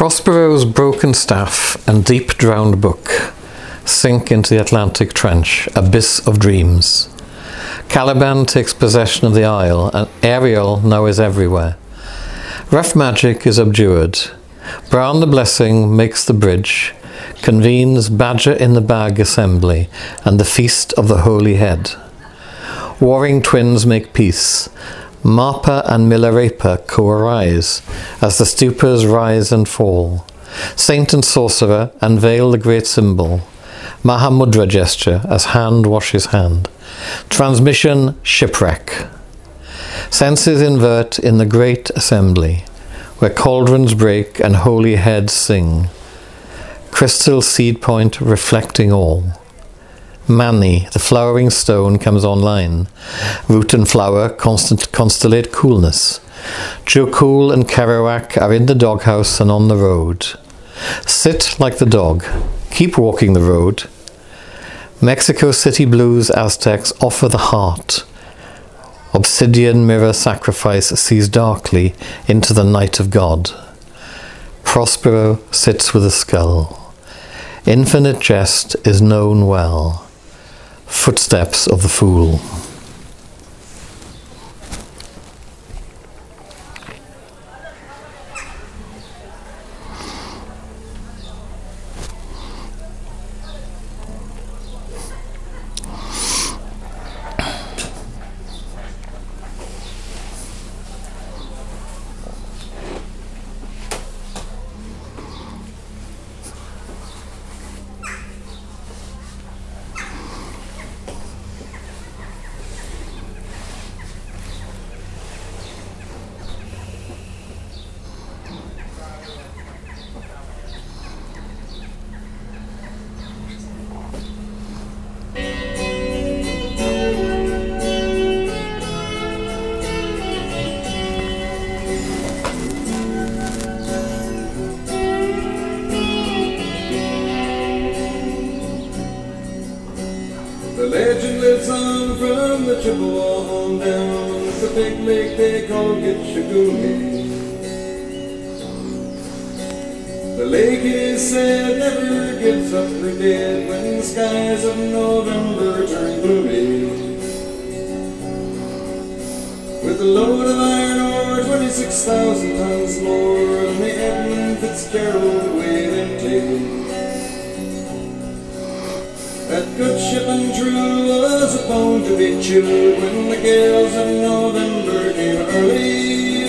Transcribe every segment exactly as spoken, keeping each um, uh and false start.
Prospero's broken staff and deep drowned book sink into the Atlantic trench, abyss of dreams. Caliban takes possession of the isle, and Ariel now is everywhere. Rough magic is abjured. Bran the Blessing makes the bridge, convenes Badger in the Bag assembly, and the feast of the Holy Head. Warring twins make peace. Marpa and Milarepa co-arise, as the stupors rise and fall. Saint and sorcerer unveil the great symbol. Mahamudra gesture as hand washes hand. Transmission shipwreck. Senses invert in the great assembly, where cauldrons break and holy heads sing. Crystal seed point reflecting all. Mani, the flowering stone, comes online. Root and flower constant constellate coolness. Jokul and Kerouac are in the doghouse and on the road. Sit like the dog. Keep walking the road. Mexico City blues Aztecs offer the heart. Obsidian mirror sacrifice sees darkly into the night of God. Prospero sits with a skull. Infinite jest is known well. Footsteps of the fool. The legend lives on from the Chippewa on down. It's a big lake they call Gitchagumi. The lake, it is said, never gives up the dead when the skies of November turn gloomy. With a load of iron ore, twenty-six thousand tons more than the Edmund Fitzgerald weighed empty. That good ship and true was a bone to be chewed when the gales of November came early.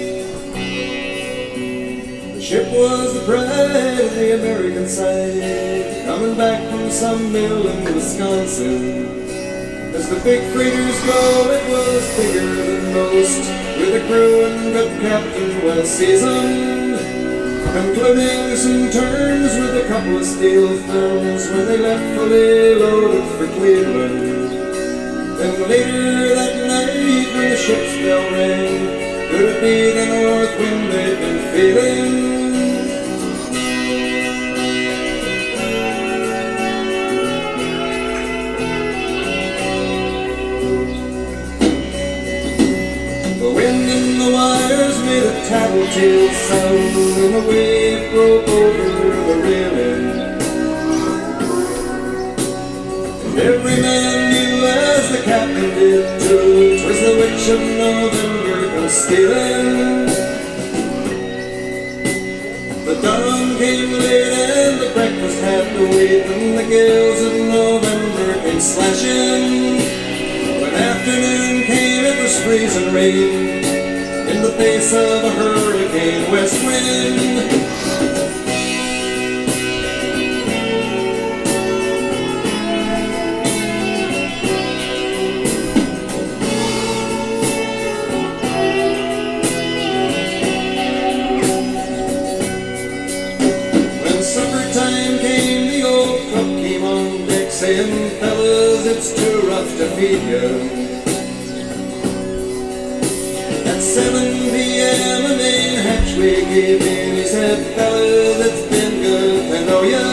The ship was the pride of the American side, coming back from some mill in Wisconsin. As the big freighters go, it was bigger than most, with a crew and good captain well seasoned, concluding some terms with a couple of steel firms when they left fully loaded for Cleveland. Then later that night when the ship's bell rang, could it be the north wind they'd been feeling? The wind in the wires made a tattletale sound, and the wave broke over the railing. And every man knew, as the captain did too, 'twas the witch of November come stealing. The dawn came late and the breakfast had to wait, when the gales of November came slashing. When afternoon came, it was freezing rain in the face of a hurricane west wind. When supper time came, the old cook came on deck saying, "Fellas, it's too rough to feed you." At seven p m a main hatchway gave in. He said, "Fellas, it's been good to know ya."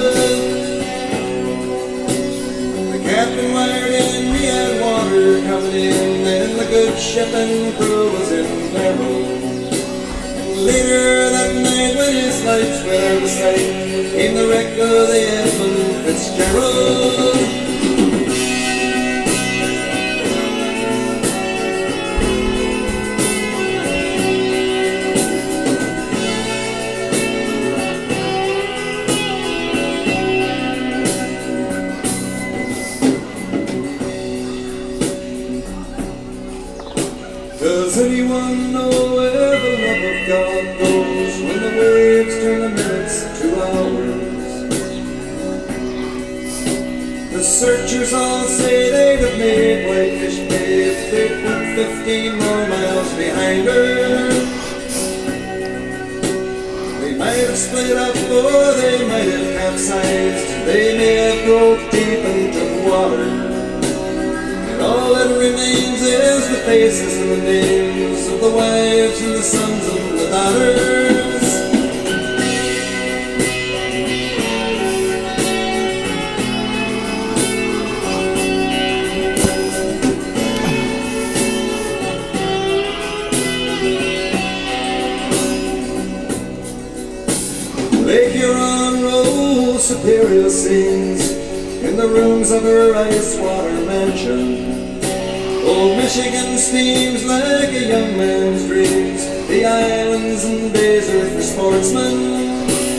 The captain wired in, he had water coming in, and the good ship and crew was in peril. And later that night his lights went out of sight, came the wreck of the Edmund Fitzgerald. Does anyone know where the love of God goes when the waves turn the minutes to hours? The searchers all say they'd have made Whitefish Bay if they put fifteen more miles behind her. They might have split up or they might have capsized. They may have broke deep into water. All that remains is the faces and the names of the wives and the sons and the daughters. Lake Huron rolls Superior sings in the rooms of her ice water mansion. Old Michigan steams like a young man's dreams. The islands and bays are for sportsmen.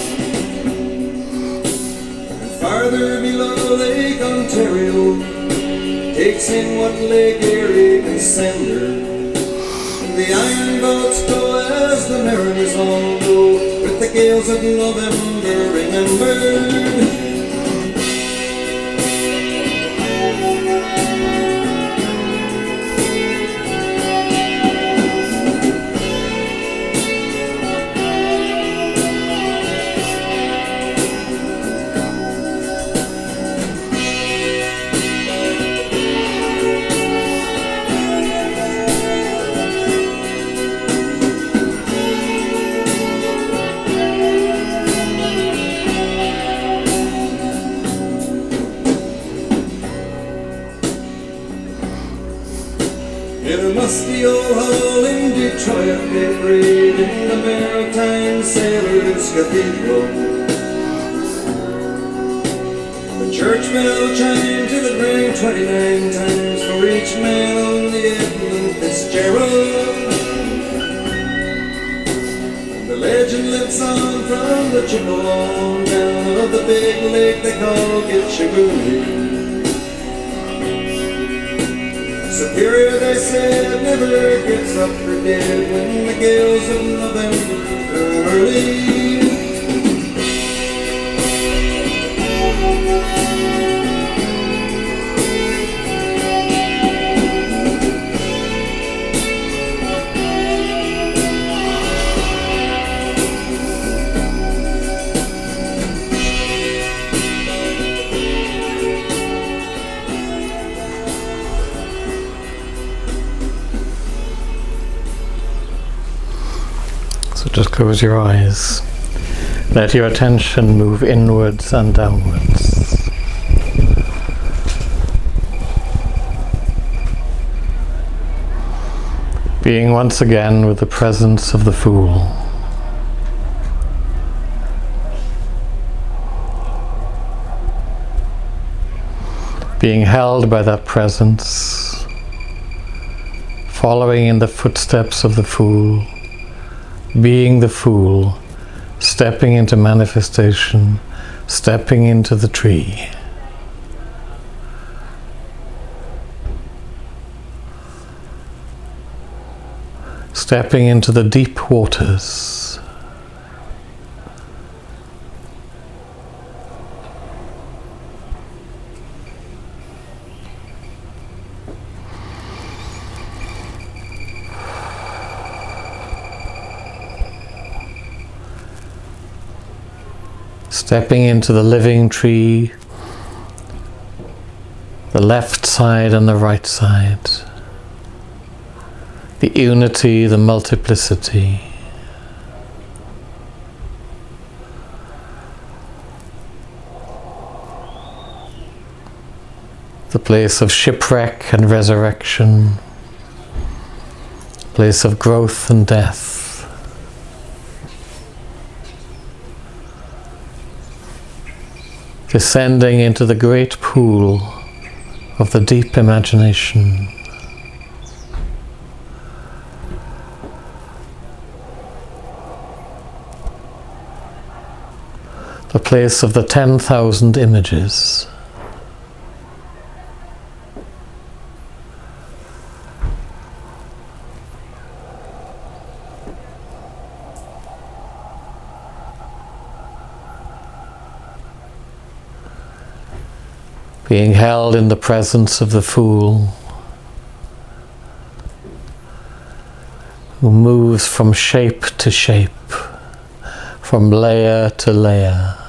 And farther below Lake Ontario takes in what Lake Erie can send her. And the iron boats go as the mariners all go, with the gales of November remembered. In a musty old hall in Detroit they prayed in the Maritime Sailors' Cathedral. The church bell chimed to the gray twenty-nine times for each man on the Edmund Fitzgerald. And the legend lives on from the Chippewa down of the big lake they call Gitchagoonie. Superior, they said, never gets up for dead when the gales of November come early. So just close your eyes. Let your attention move inwards and downwards. Being once again with the presence of the Fool. Being held by that presence, following in the footsteps of the Fool, being the Fool, stepping into manifestation, stepping into the tree. Stepping into the deep waters. Stepping into the living tree, the left side and the right side, the unity, the multiplicity. The place of shipwreck and resurrection, place of growth and death. descending into the great pool of the deep imagination. The place of the ten thousand images. Being held in the presence of the Fool, who moves from shape to shape, from layer to layer,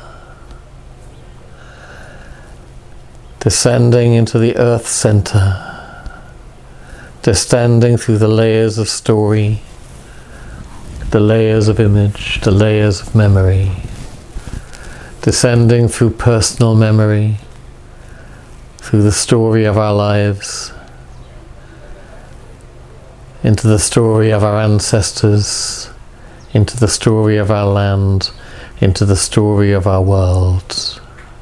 descending into the earth center, descending through the layers of story, the layers of image, the layers of memory, descending through personal memory, through the story of our lives, into the story of our ancestors, into the story of our land, into the story of our world.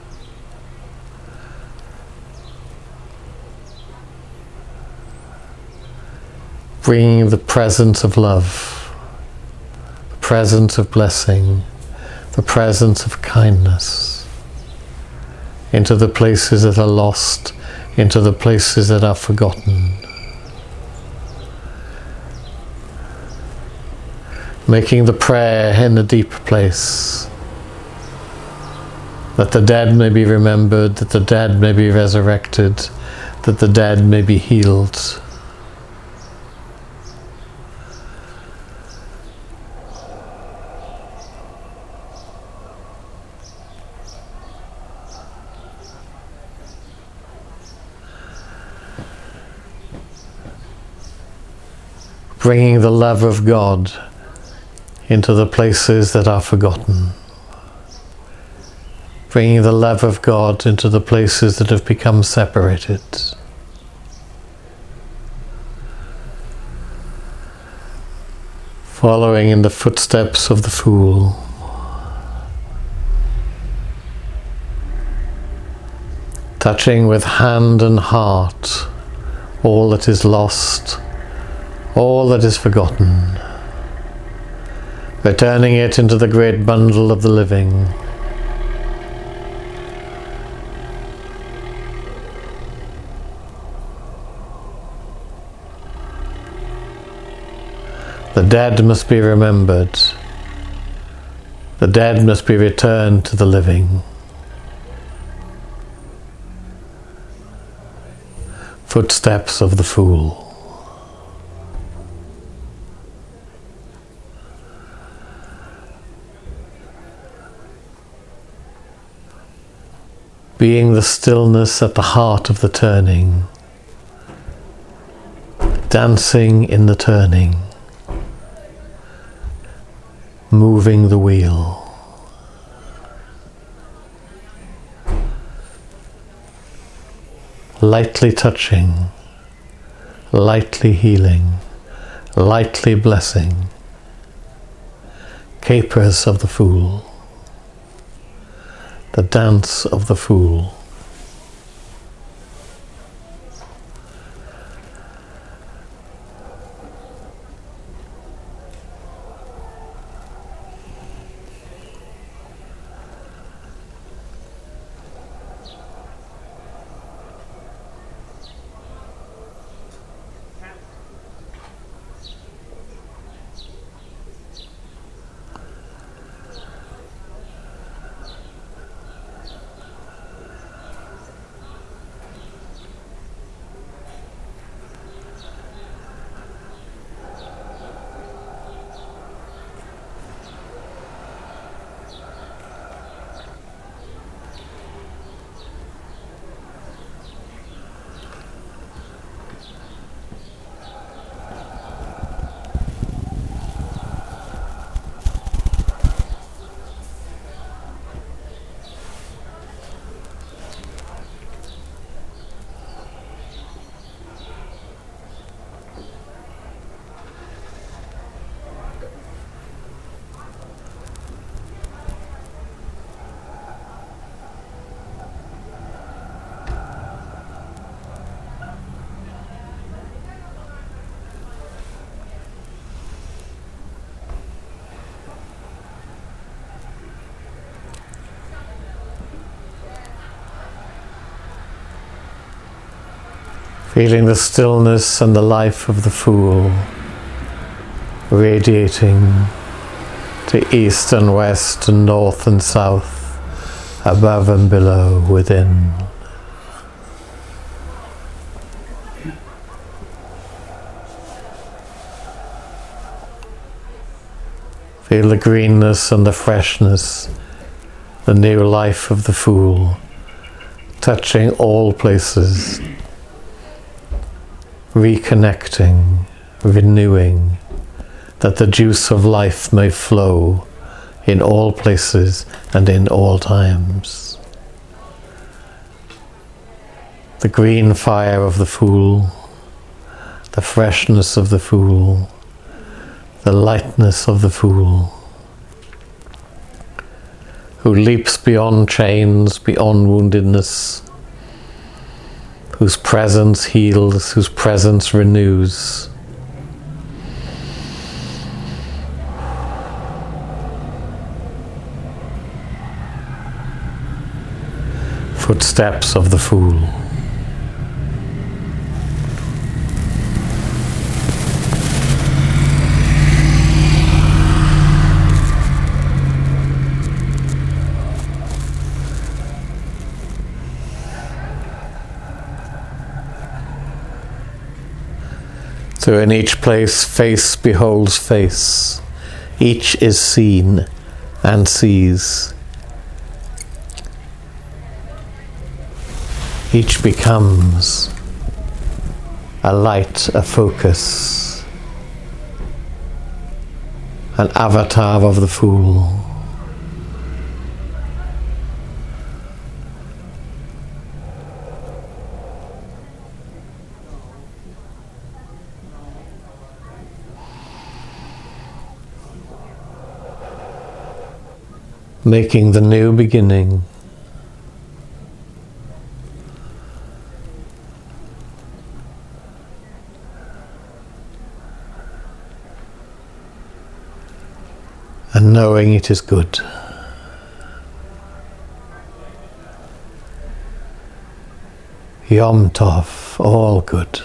Bringing the presence of love, the presence of blessing, the presence of kindness, into the places that are lost, into the places that are forgotten. Making the prayer in a deep place, that the dead may be remembered, that the dead may be resurrected, that the dead may be healed. Bringing the love of God into the places that are forgotten. Bringing the love of God into the places that have become separated. Following in the footsteps of the Fool. Touching with hand and heart all that is lost, all that is forgotten, returning it into the great bundle of the living. The dead must be remembered. The dead must be returned to the living. Footsteps of the Fool. Being the stillness at the heart of the turning, dancing in the turning, moving the wheel. Lightly touching, lightly healing, lightly blessing, capers of the Fool. The dance of the Fool. Feeling the stillness and the life of the Fool radiating to east and west and north and south, above and below, within. Feel the greenness and the freshness, the new life of the Fool, touching all places, reconnecting, renewing, that the juice of life may flow in all places and in all times. The green fire of the Fool, the freshness of the Fool, the lightness of the Fool, who leaps beyond chains, beyond woundedness, whose presence heals, whose presence renews. Footsteps of the Fool. So in each place, face beholds face. Each is seen and sees. Each becomes a light, a focus, an avatar of the Fool. Making the new beginning. And knowing it is good. Yom Tov, all good.